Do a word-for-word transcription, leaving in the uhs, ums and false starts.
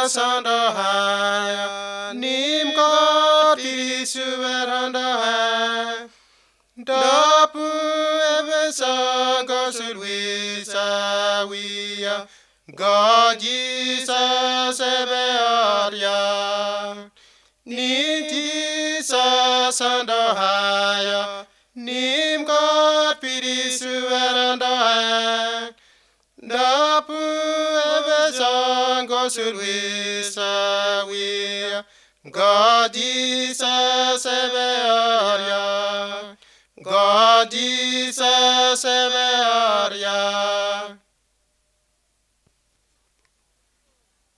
sandahaya nim God pirisuverandahaya dapu evesa gosulwisawiya God Jesus ebearia Nintisa sandahaya nim God pirisuverandahaya dapu evesa gosulwisawiya God Jesus ebearia God Jesus ebearia